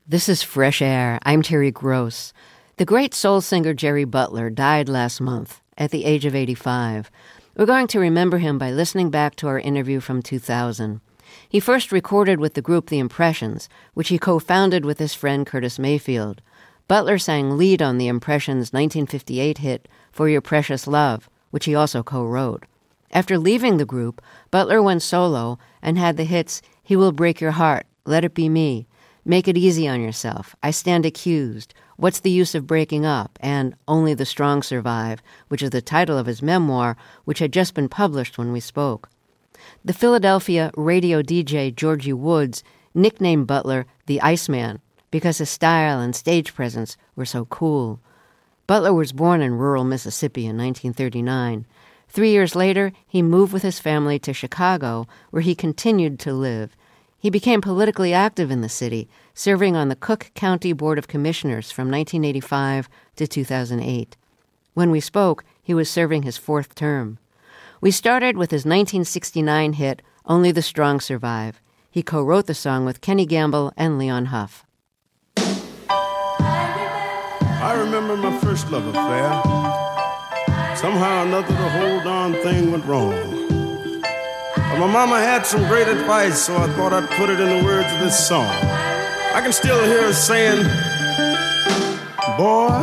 This is Fresh Air. I'm Terry Gross. The great soul singer Jerry Butler died last month at the age of 85. We're going to remember him by listening back to our interview from 2000. He first recorded with the group The Impressions, which he co-founded with his friend Curtis Mayfield. Butler sang lead on The Impressions' 1958 hit, For Your Precious Love, which he also co-wrote. After leaving the group, Butler went solo and had the hits He Will Break Your Heart, Let It Be Me, Make It Easy on Yourself, I Stand Accused, What's the Use of Breaking Up, and Only the Strong Survive, which is the title of his memoir, which had just been published when we spoke. The Philadelphia radio DJ Georgie Woods nicknamed Butler the Iceman because his style and stage presence were so cool. Butler was born in rural Mississippi in 1939. 3 years later, he moved with his family to Chicago, where he continued to live. He became politically active in the city, serving on the Cook County Board of Commissioners from 1985 to 2008. When we spoke, he was serving his fourth term. We started with his 1969 hit, Only the Strong Survive. He co-wrote the song with Kenny Gamble and Leon Huff. I remember my first love affair. Somehow or another, the whole darn thing went wrong. But my mama had some great advice, so I thought I'd put it in the words of this song. I can still hear her saying, boy,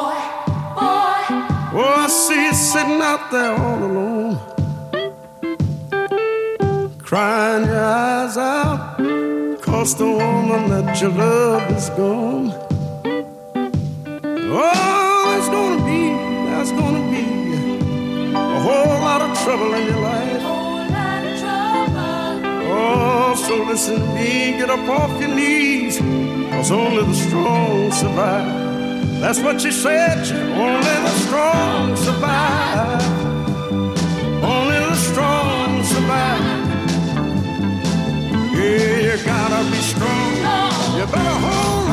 oh, I see you sitting out there all alone, crying your eyes out, 'cause the woman that you love is gone. Oh, there's gonna be a whole lot of trouble in your life. Oh, so listen to me, get up off your knees, 'cause only the strong survive. That's what she said, only the strong survive. Only the strong survive. Yeah, you gotta be strong. You better hold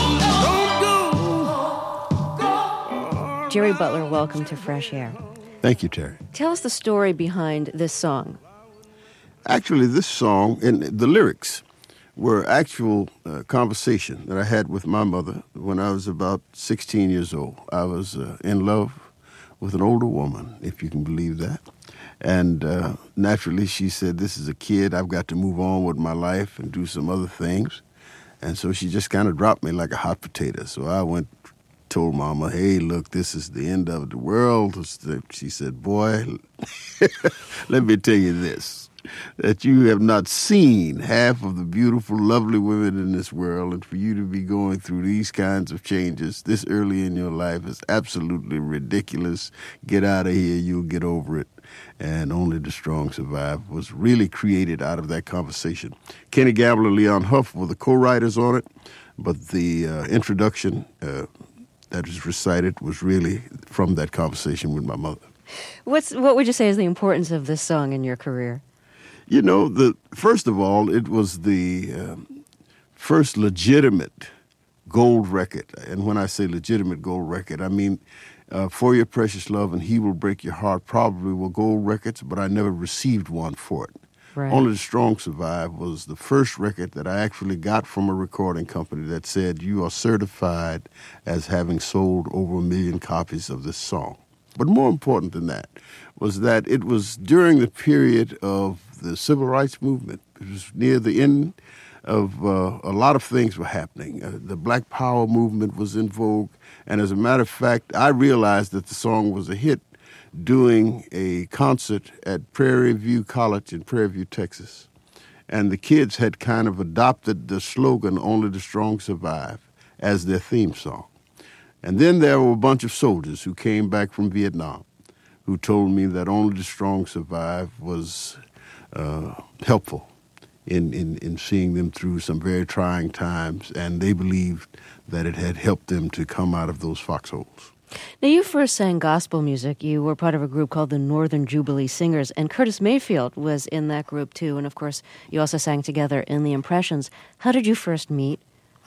on. Don't go. Jerry Butler, welcome to Fresh Air. Thank you, Terry. Tell us the story behind this song. Actually, this song and the lyrics were actual conversation that I had with my mother when I was about 16 years old. I was in love with an older woman, if you can believe that. And naturally, she said, this is a kid. I've got to move on with my life and do some other things. And so she just kind of dropped me like a hot potato. So I told Mama, hey, look, this is the end of the world. She said, boy, let me tell you this, that you have not seen half of the beautiful, lovely women in this world, and for you to be going through these kinds of changes this early in your life is absolutely ridiculous. Get out of here, you'll get over it. And Only the Strong Survive was really created out of that conversation. Kenny Gamble and Leon Huff were the co-writers on it, but the introduction that is recited was really from that conversation with my mother. What would you say is the importance of this song in your career? You know, first of all, it was the first legitimate gold record. And when I say legitimate gold record, I mean For Your Precious Love and He Will Break Your Heart probably were gold records, but I never received one for it. Right. Only the Strong Survive was the first record that I actually got from a recording company that said, you are certified as having sold over 1 million copies of this song. But more important than that was that it was during the period of the civil rights movement. It was near the end of a lot of things were happening. The Black Power movement was in vogue. And as a matter of fact, I realized that the song was a hit doing a concert at Prairie View College in Prairie View, Texas. And the kids had kind of adopted the slogan, Only the Strong Survive, as their theme song. And then there were a bunch of soldiers who came back from Vietnam who told me that Only the Strong Survive was helpful in seeing them through some very trying times, and they believed that it had helped them to come out of those foxholes. Now, you first sang gospel music. You were part of a group called the Northern Jubilee Singers, and Curtis Mayfield was in that group, too. And, of course, you also sang together in The Impressions. How did you first meet?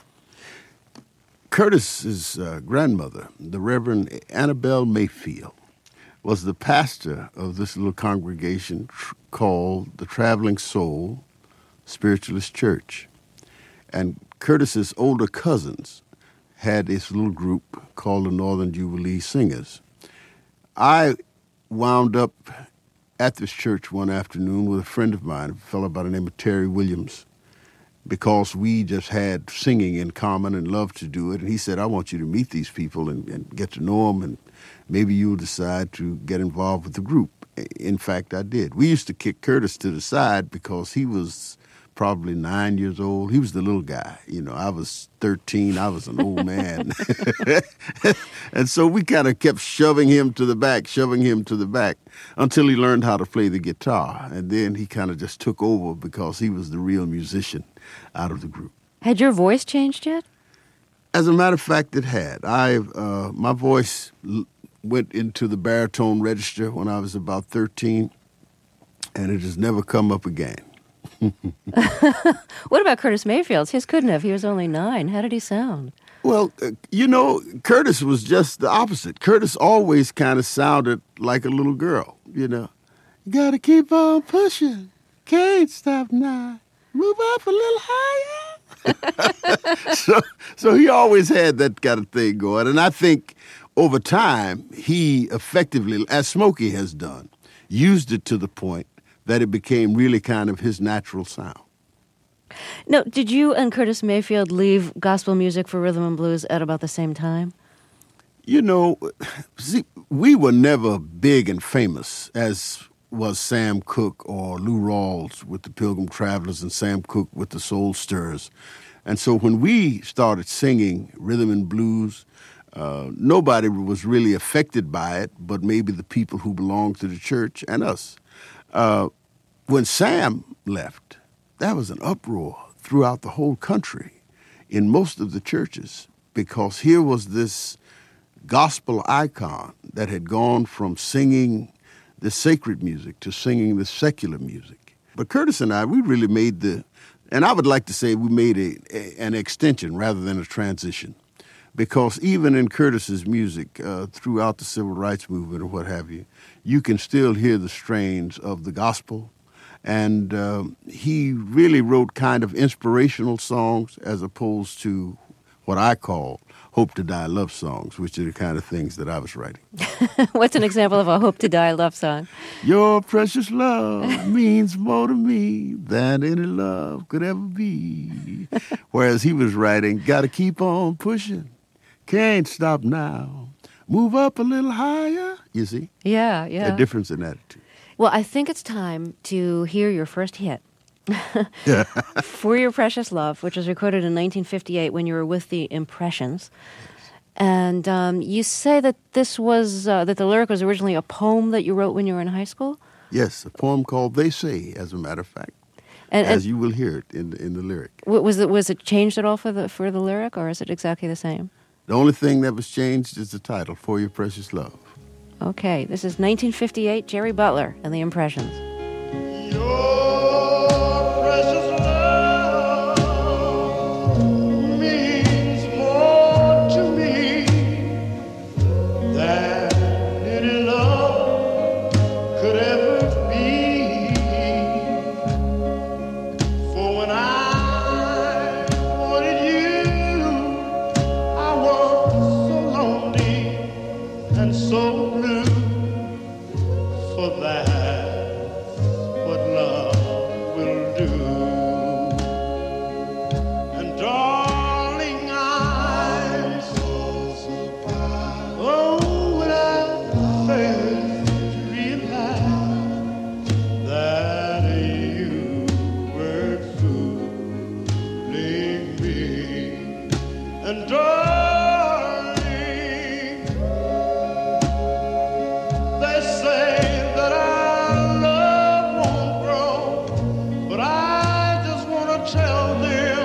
Curtis's grandmother, the Reverend Annabelle Mayfield, was the pastor of this little congregation called the Traveling Soul Spiritualist Church. And Curtis's older cousins had this little group called the Northern Jubilee Singers. I wound up at this church one afternoon with a friend of mine, a fellow by the name of Terry Williams, because we just had singing in common and loved to do it. And he said, I want you to meet these people and get to know them, and maybe you'll decide to get involved with the group. In fact, I did. We used to kick Curtis to the side because he was probably 9 years old. He was the little guy. You know, I was 13. I was an old man. And so we kind of kept shoving him to the back until he learned how to play the guitar. And then he kind of just took over because he was the real musician out of the group. Had your voice changed yet? As a matter of fact, it had. My voice went into the baritone register when I was about 13, and it has never come up again. What about Curtis Mayfield's? His couldn't have. He was only 9. How did he sound? Well, Curtis was just the opposite. Curtis always kind of sounded like a little girl, you know. You gotta keep on pushing. Can't stop now. Move up a little higher. So he always had that kind of thing going. And I think over time, he effectively, as Smokey has done, used it to the point that it became really kind of his natural sound. Now, did you and Curtis Mayfield leave gospel music for rhythm and blues at about the same time? You know, see, we were never big and famous as was Sam Cooke or Lou Rawls with the Pilgrim Travelers and Sam Cooke with the Soul Stirrers. And so when we started singing rhythm and blues, nobody was really affected by it, but maybe the people who belonged to the church and us. When Sam left, there was an uproar throughout the whole country in most of the churches, because here was this gospel icon that had gone from singing the sacred music to singing the secular music. But Curtis and I, we really made and I would like to say we made an extension rather than a transition, because even in Curtis's music, throughout the civil rights movement or what have you, you can still hear the strains of the gospel. And he really wrote kind of inspirational songs as opposed to what I call Hope to Die love songs, which are the kind of things that I was writing. What's an example of a Hope to Die love song? Your precious love means more to me than any love could ever be. Whereas he was writing, gotta keep on pushing, can't stop now, move up a little higher. You see? Yeah. A difference in attitude. Well, I think it's time to hear your first hit. For Your Precious Love, which was recorded in 1958 when you were with the Impressions. And you say that this was, that the lyric was originally a poem that you wrote when you were in high school? Yes, a poem called They Say, as a matter of fact, as you will hear it in the lyric. Was it changed at all for the lyric, or is it exactly the same? The only thing that was changed is the title, For Your Precious Love. Okay, this is 1958, Jerry Butler and the Impressions. Your precious love means more to me than any love could ever be. For when I wanted you, I was so lonely and so blue. For that's what love will do. And darling, I'm so surprised. Oh, when I failed to realize that you were fooling me. And darling, they say that our love won't grow, but I just want to tell them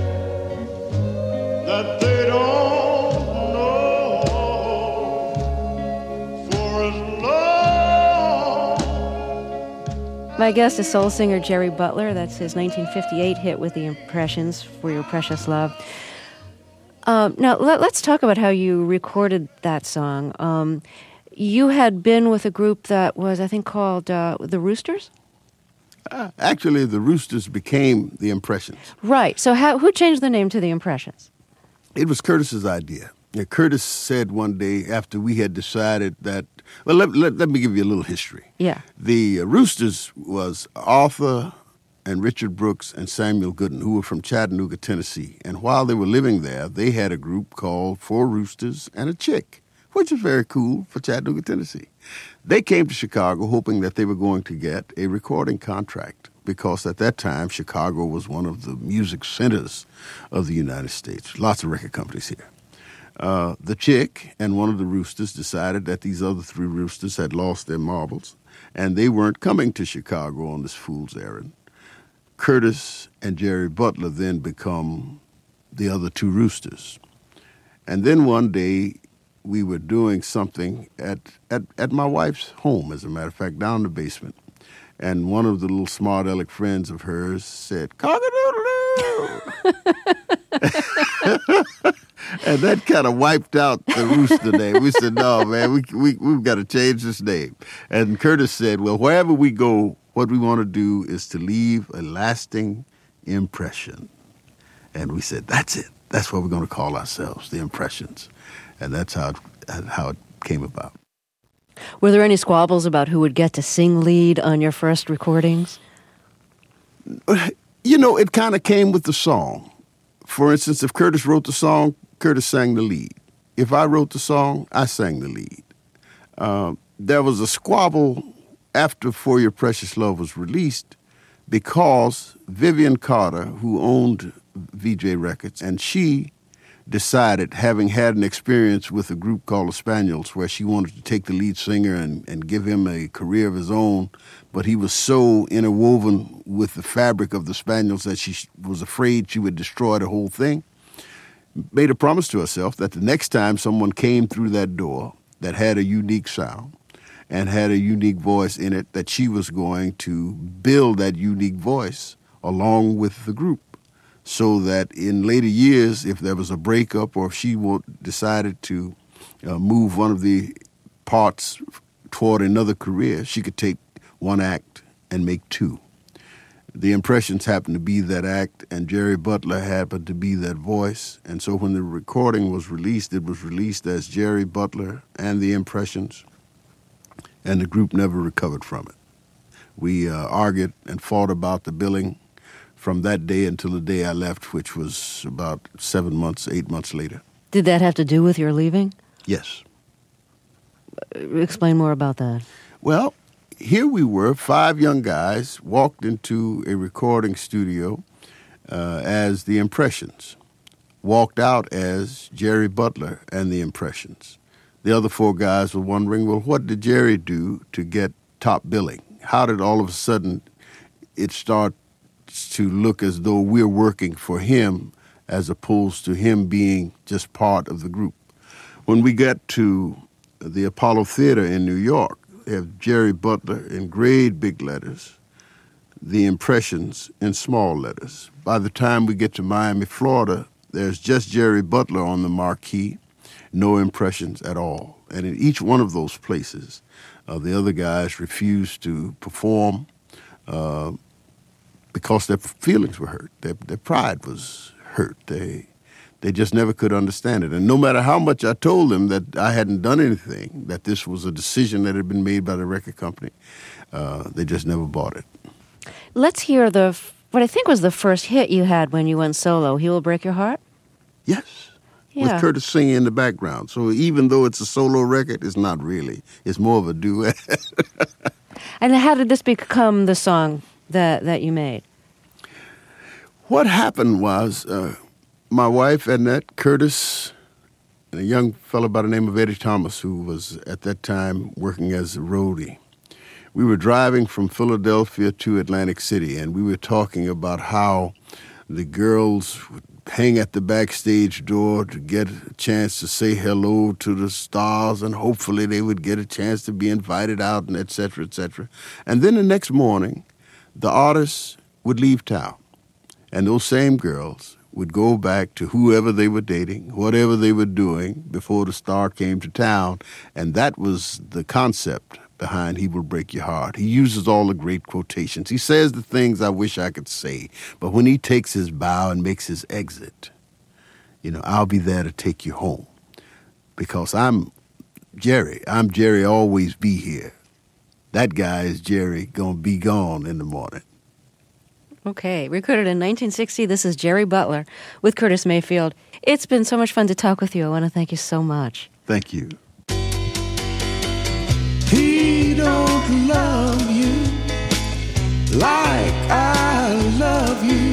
that they don't know. For as long. My guest is soul singer Jerry Butler. That's his 1958 hit with the Impressions, For Your Precious Love. Now, let's talk about how you recorded that song. You had been with a group that was, I think, called The Roosters? Actually, the Roosters became the Impressions. Right. So who changed the name to the Impressions? It was Curtis's idea. Curtis said one day after we had decided that, well, let me give you a little history. Yeah. The Roosters was Arthur and Richard Brooks and Samuel Gooden, who were from Chattanooga, Tennessee. And while they were living there, they had a group called Four Roosters and a Chick, which is very cool for Chattanooga, Tennessee. They came to Chicago hoping that they were going to get a recording contract because at that time, Chicago was one of the music centers of the United States. Lots of record companies here. The Chick and one of the Roosters decided that these other three Roosters had lost their marbles, and they weren't coming to Chicago on this fool's errand. Curtis and Jerry Butler then become the other two Roosters. And then one day, we were doing something at my wife's home, as a matter of fact, down in the basement. And one of the little smart aleck friends of hers said, "Cock-a-doodle-doo!" And that kind of wiped out the Rooster name. We said, no, man, we've got to change this name. And Curtis said, well, wherever we go, what we want to do is to leave a lasting impression. And we said, that's it. That's what we're going to call ourselves, the Impressions. And that's how it came about. Were there any squabbles about who would get to sing lead on your first recordings? You know, it kind of came with the song. For instance, if Curtis wrote the song, Curtis sang the lead. If I wrote the song, I sang the lead. There was a squabble after For Your Precious Love was released because Vivian Carter, who owned VJ Records, and she decided, having had an experience with a group called the Spaniels, where she wanted to take the lead singer and give him a career of his own, but he was so interwoven with the fabric of the Spaniels that she was afraid she would destroy the whole thing, made a promise to herself that the next time someone came through that door that had a unique sound and had a unique voice in it, that she was going to build that unique voice along with the group. So that in later years, if there was a breakup or if she decided to move one of the parts toward another career, she could take one act and make two. The Impressions happened to be that act, and Jerry Butler happened to be that voice. And so when the recording was released, it was released as Jerry Butler and the Impressions, and the group never recovered from it. We argued and fought about the billing from that day until the day I left, which was about 8 months later. Did that have to do with your leaving? Yes. Explain more about that. Well, here we were, 5 young guys, walked into a recording studio as the Impressions, walked out as Jerry Butler and the Impressions. The other 4 guys were wondering, well, what did Jerry do to get top billing? How did all of a sudden it start to look as though we're working for him as opposed to him being just part of the group? When we got to the Apollo Theater in New York, they have Jerry Butler in great big letters, the Impressions in small letters. By the time we get to Miami, Florida, there's just Jerry Butler on the marquee, no Impressions at all. And in each one of those places, the other guys refused to perform because their feelings were hurt. Their pride was hurt. They just never could understand it. And no matter how much I told them that I hadn't done anything, that this was a decision that had been made by the record company, they just never bought it. Let's hear what I think was the first hit you had when you went solo, He Will Break Your Heart? Yes. Yeah. With Curtis singing in the background. So even though it's a solo record, it's not really. It's more of a duet. And how did this become the song that you made? What happened was my wife, Annette, Curtis, and a young fellow by the name of Eddie Thomas, who was at that time working as a roadie. We were driving from Philadelphia to Atlantic City, and we were talking about how the girls would hang at the backstage door to get a chance to say hello to the stars, and hopefully they would get a chance to be invited out, and et cetera, et cetera. And then the next morning, the artists would leave town, and those same girls would go back to whoever they were dating, whatever they were doing before the star came to town, and that was the concept behind He Will Break Your Heart. He uses all the great quotations. He says the things I wish I could say, but when he takes his bow and makes his exit, I'll be there to take you home. Because I'm Jerry. I'm Jerry, always be here. That guy is Jerry, gonna be gone in the morning. Okay, recorded in 1960, this is Jerry Butler with Curtis Mayfield. It's been so much fun to talk with you. I want to thank you so much. Thank you. He don't love you like I love you.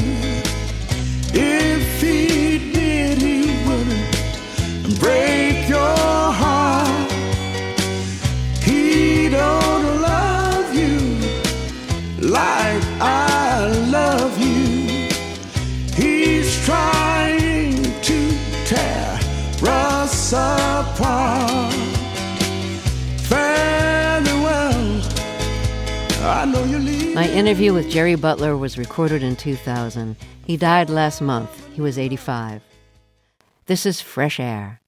If he did, he wouldn't break your heart. He don't love you like I love you. He's trying to tear us apart. Fare thee well, I know you leave. My interview with Jerry Butler was recorded in 2000. He died last month. He was 85. This is Fresh Air.